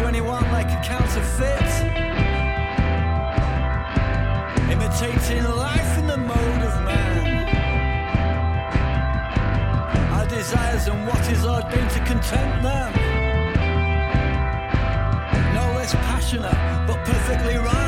to anyone like a counterfeit, imitating life in the mode of man. Our desires and what is ordained to content them, no less passionate but perfectly right.